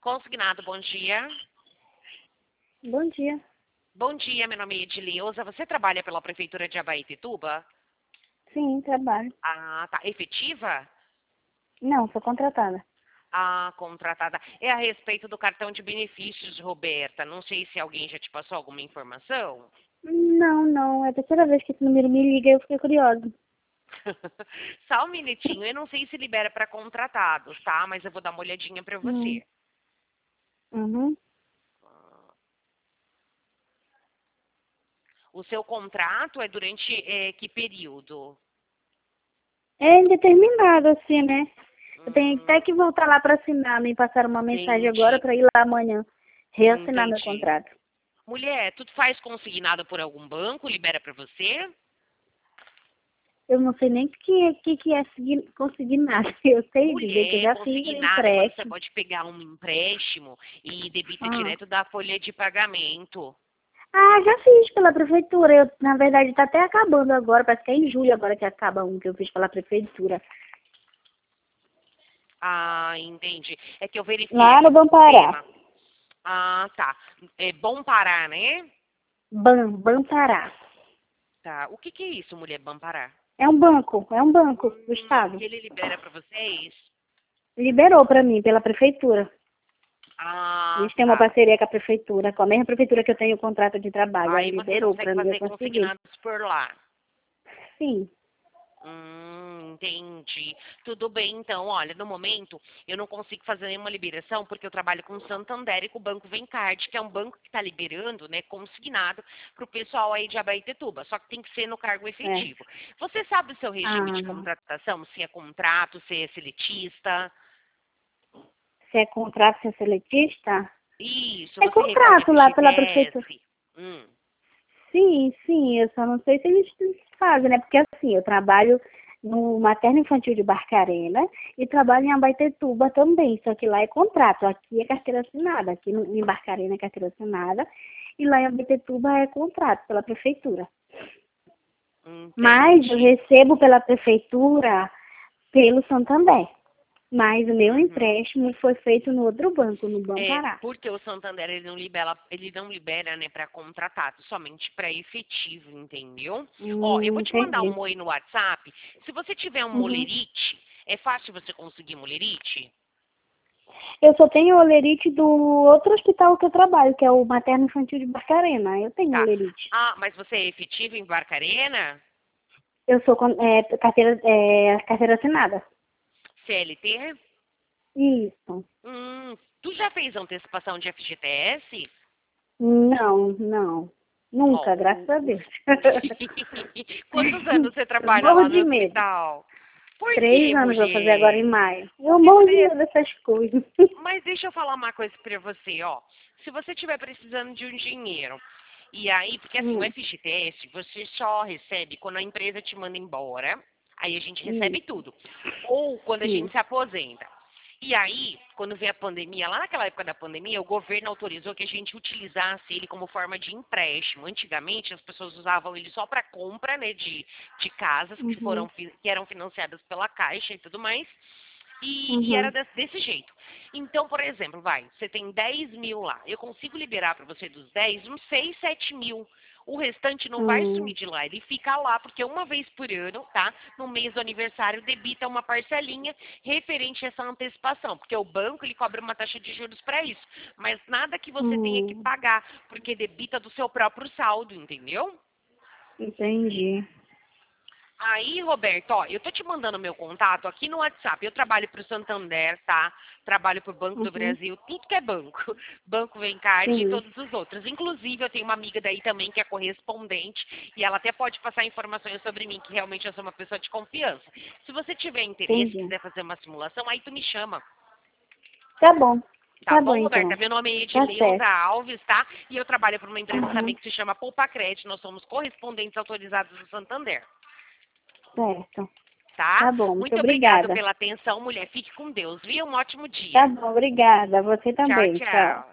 Consignado, bom dia. Bom dia. Bom dia, meu nome é Edileuza. Você trabalha pela Prefeitura de Abaetetuba? Sim, trabalho. Ah, tá. Efetiva? Não, sou contratada. Ah, contratada. É a respeito do cartão de benefícios, Roberta. Não sei se alguém já te passou alguma informação. Não. É a terceira vez que esse número me liga e eu fiquei curiosa. Só um minutinho. Eu não sei se libera para contratados, tá? Mas eu vou dar uma olhadinha para Hum. você. Uhum. O seu contrato é durante que período? É indeterminado, assim, né? Eu tenho até Hum, que voltar lá para assinar. Me passaram uma mensagem agora entendi, para ir lá amanhã reassinar meu entendi. contrato. Mulher, tu faz consignado por algum banco? Libera para você? Eu não sei nem o que é conseguir nada. Eu sei dizer que eu Mulher, já fiz um consignado é quando você empréstimo. pode pegar um empréstimo e debita Ah. direto da folha de pagamento. Já fiz pela prefeitura. Na verdade, está até acabando agora. Parece que é em julho agora que acaba um que eu fiz pela prefeitura. Ah, entendi. É que eu verifiquei Lá aqui no no Bampará. sistema. Ah, tá. É bom parar, né? Bampará. Tá. O que é isso, mulher Bampará? É um banco do estado. E ele libera para vocês? Liberou para mim pela prefeitura. A Ah, gente tem uma tá. parceria com a prefeitura, com a mesma prefeitura que eu tenho o contrato de trabalho. Aí Aí você liberou consegue para mim, eu fazer consegui. consignados por lá. Sim. Entendi. Tudo bem, então. Olha, no momento eu não consigo fazer nenhuma liberação porque eu trabalho com o Santander e com o Banco Vencard, que é um banco que está liberando, né, consignado para o pessoal aí de Abaetetuba. Só que tem que ser no cargo É. efetivo. Você sabe o seu regime de Ah, contratação? Se é contrato, se é seletista? se é contrato, se é seletista? Isso, É você recolhe contrato lá pela prefeitura. FGTS? Hum, Sim, eu só não sei se eles fazem, né? Porque assim, eu trabalho no Materno Infantil de Barcarena e trabalho em Abaetetuba também, só que lá é contrato, aqui é carteira assinada, aqui em Barcarena é carteira assinada e lá em Abaetetuba é contrato pela prefeitura. Mas eu entendi. recebo pela prefeitura pelo Santander, mas o meu Uhum. empréstimo foi feito no outro banco, no É, Bampará. porque o Santander ele não libera, né, para contratado, somente para efetivo, entendeu? Ó, eu vou te mandar Entendi. um oi no WhatsApp. Se você tiver um Uhum. molerite, é fácil você conseguir molerite? Eu só tenho olerite do outro hospital que eu trabalho, que é o Materno Infantil de Barcarena. Eu tenho Tá. olerite. Ah, mas você é efetivo em Barcarena? Eu sou carteira assinada. CLT? Isso. Tu já fez antecipação de FGTS? Não. Ó, Nunca, graças a Deus. Quantos anos você Eu trabalha morro lá no de medo. hospital? Por quê, 3 anos vou fazer agora em mulher? maio. Eu Porque morro de você medo dessas coisas. Mas deixa eu falar uma coisa pra você, ó. Se você estiver precisando de um dinheiro, e aí, porque assim, o Hum, FGTS você só recebe quando a empresa te manda embora, aí a gente recebe isso, tudo. Ou quando a gente sim. se aposenta. E aí, quando veio a pandemia, lá naquela época da pandemia, o governo autorizou que a gente utilizasse ele como forma de empréstimo. Antigamente, as pessoas usavam ele só para compra, né, de casas Uhum, que eram financiadas pela Caixa e tudo mais. E era uhum, desse jeito. Então, por exemplo, você tem 10 mil lá. Eu consigo liberar para você dos 10 uns 6, 7 mil. O restante não vai sumir hum, de lá. Ele fica lá, porque uma vez por ano, tá? No mês do aniversário, debita uma parcelinha referente a essa antecipação. Porque o banco, ele cobra uma taxa de juros para isso. Mas nada que você tenha que hum. pagar, porque debita do seu próprio saldo, entendeu? Entendi. Aí, Roberto, ó, eu tô te mandando meu contato aqui no WhatsApp. Eu trabalho pro Santander, tá? Trabalho pro Banco do Uhum, Brasil, tudo que é banco. Banco Vencard e sim, todos os outros. Inclusive, eu tenho uma amiga daí também que é correspondente e ela até pode passar informações sobre mim, que realmente eu sou uma pessoa de confiança. Se você tiver interesse, entendi. quiser fazer uma simulação, aí tu me chama. Tá bom. Tá Tá bom, bom, Roberta? então. Meu nome é Tá Edileuza certo. Alves, tá? E eu trabalho para uma empresa também Uhum, que se chama Poupa Crédito. Nós somos correspondentes autorizados do Santander. certo. Tá? Tá bom, muito Muito obrigado obrigada. pela atenção, mulher. Fique com Deus, viu? Um ótimo Tá dia. bom, obrigada. Você Tchau, também. Tchau. tchau.